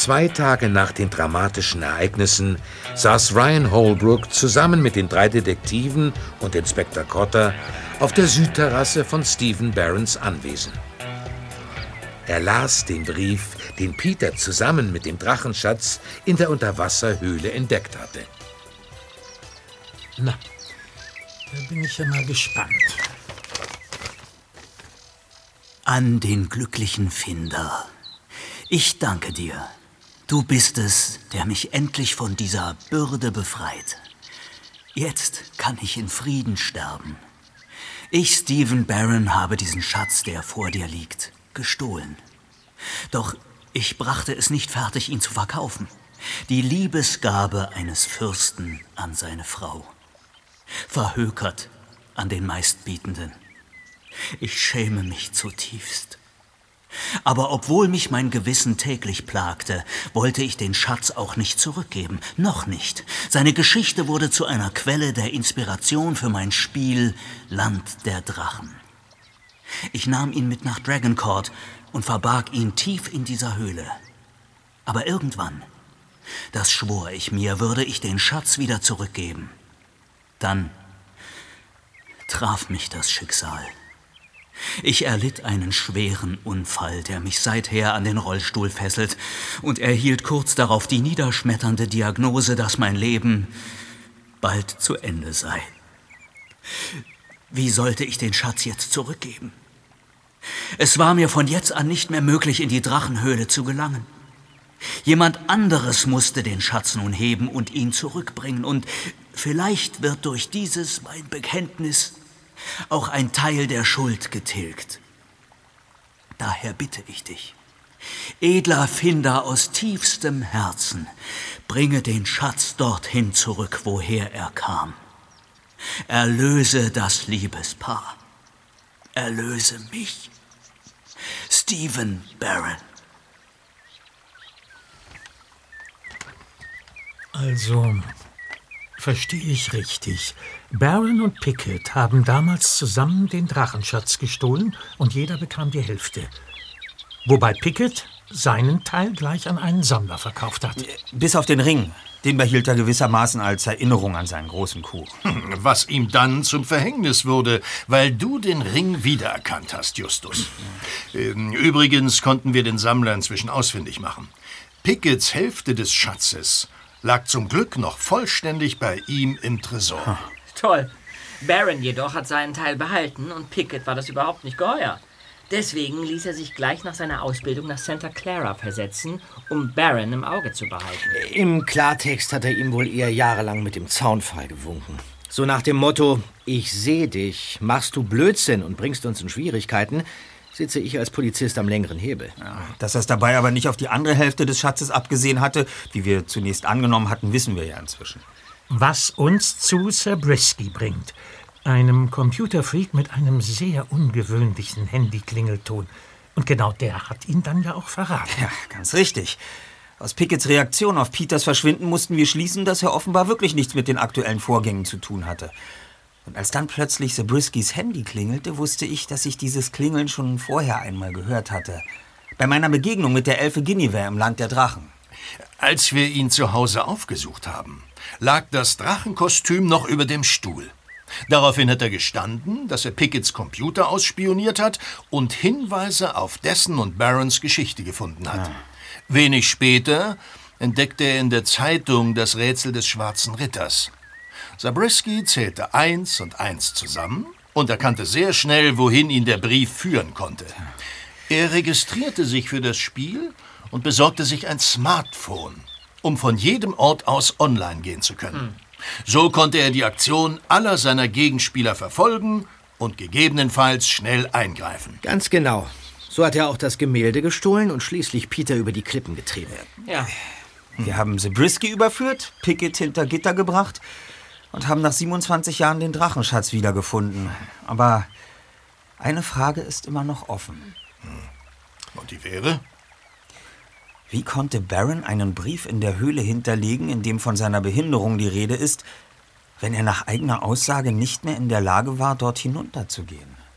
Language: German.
2 Tage nach den dramatischen Ereignissen saß Ryan Holbrook zusammen mit den 3 Detektiven und Inspektor Cotter auf der Südterrasse von Stephen Barrons Anwesen. Er las den Brief, den Peter zusammen mit dem Drachenschatz in der Unterwasserhöhle entdeckt hatte. Na, da bin ich ja mal gespannt. An den glücklichen Finder. Ich danke dir. Du bist es, der mich endlich von dieser Bürde befreit. Jetzt kann ich in Frieden sterben. Ich, Stephen Barron, habe diesen Schatz, der vor dir liegt, gestohlen. Doch ich brachte es nicht fertig, ihn zu verkaufen. Die Liebesgabe eines Fürsten an seine Frau. Verhökert an den Meistbietenden. Ich schäme mich zutiefst. Aber obwohl mich mein Gewissen täglich plagte, wollte ich den Schatz auch nicht zurückgeben. Noch nicht. Seine Geschichte wurde zu einer Quelle der Inspiration für mein Spiel Land der Drachen. Ich nahm ihn mit nach Dragoncourt und verbarg ihn tief in dieser Höhle. Aber irgendwann, das schwor ich mir, würde ich den Schatz wieder zurückgeben. Dann traf mich das Schicksal. Ich erlitt einen schweren Unfall, der mich seither an den Rollstuhl fesselt, und erhielt kurz darauf die niederschmetternde Diagnose, dass mein Leben bald zu Ende sei. Wie sollte ich den Schatz jetzt zurückgeben? Es war mir von jetzt an nicht mehr möglich, in die Drachenhöhle zu gelangen. Jemand anderes musste den Schatz nun heben und ihn zurückbringen, und vielleicht wird durch dieses mein Bekenntnis auch ein Teil der Schuld getilgt. Daher bitte ich dich, edler Finder aus tiefstem Herzen, bringe den Schatz dorthin zurück, woher er kam. Erlöse das Liebespaar. Erlöse mich. Stephen Barron. Also, verstehe ich richtig. Barron und Pickett haben damals zusammen den Drachenschatz gestohlen und jeder bekam die Hälfte. Wobei Pickett seinen Teil gleich an einen Sammler verkauft hat. Bis auf den Ring. Den behielt er gewissermaßen als Erinnerung an seinen großen Coup. Was ihm dann zum Verhängnis wurde, weil du den Ring wiedererkannt hast, Justus. Übrigens konnten wir den Sammler inzwischen ausfindig machen. Picketts Hälfte des Schatzes lag zum Glück noch vollständig bei ihm im Tresor. Toll. Barron jedoch hat seinen Teil behalten und Pickett war das überhaupt nicht geheuer. Deswegen ließ er sich gleich nach seiner Ausbildung nach Santa Clara versetzen, um Barron im Auge zu behalten. Im Klartext hat er ihm wohl eher jahrelang mit dem Zaunpfahl gewunken. So nach dem Motto, ich sehe dich, machst du Blödsinn und bringst uns in Schwierigkeiten, sitze ich als Polizist am längeren Hebel. Ja, dass er es dabei aber nicht auf die andere Hälfte des Schatzes abgesehen hatte, wie wir zunächst angenommen hatten, wissen wir ja inzwischen. Was uns zu Zabriskie bringt. Einem Computerfreak mit einem sehr ungewöhnlichen Handyklingelton. Und genau der hat ihn dann ja auch verraten. Ja, ganz richtig. Aus Picketts Reaktion auf Peters Verschwinden mussten wir schließen, dass er offenbar wirklich nichts mit den aktuellen Vorgängen zu tun hatte. Und als dann plötzlich Zabriskis Handy klingelte, wusste ich, dass ich dieses Klingeln schon vorher einmal gehört hatte. Bei meiner Begegnung mit der Elfe Guinevere im Land der Drachen. Als wir ihn zu Hause aufgesucht haben, lag das Drachenkostüm noch über dem Stuhl. Daraufhin hat er gestanden, dass er Picketts Computer ausspioniert hat und Hinweise auf dessen und Barrons Geschichte gefunden hat. Wenig später entdeckte er in der Zeitung das Rätsel des Schwarzen Ritters. Zabriskie zählte 1 und 1 zusammen und erkannte sehr schnell, wohin ihn der Brief führen konnte. Er registrierte sich für das Spiel und besorgte sich ein Smartphone, um von jedem Ort aus online gehen zu können. So konnte er die Aktion aller seiner Gegenspieler verfolgen und gegebenenfalls schnell eingreifen. Ganz genau. So hat er auch das Gemälde gestohlen und schließlich Peter über die Klippen getrieben. Ja. Wir haben Zabriskie überführt, Pickett hinter Gitter gebracht und haben nach 27 Jahren den Drachenschatz wiedergefunden. Aber eine Frage ist immer noch offen. Und die wäre? Wie konnte Barron einen Brief in der Höhle hinterlegen, in dem von seiner Behinderung die Rede ist, wenn er nach eigener Aussage nicht mehr in der Lage war, dort hinunterzugehen?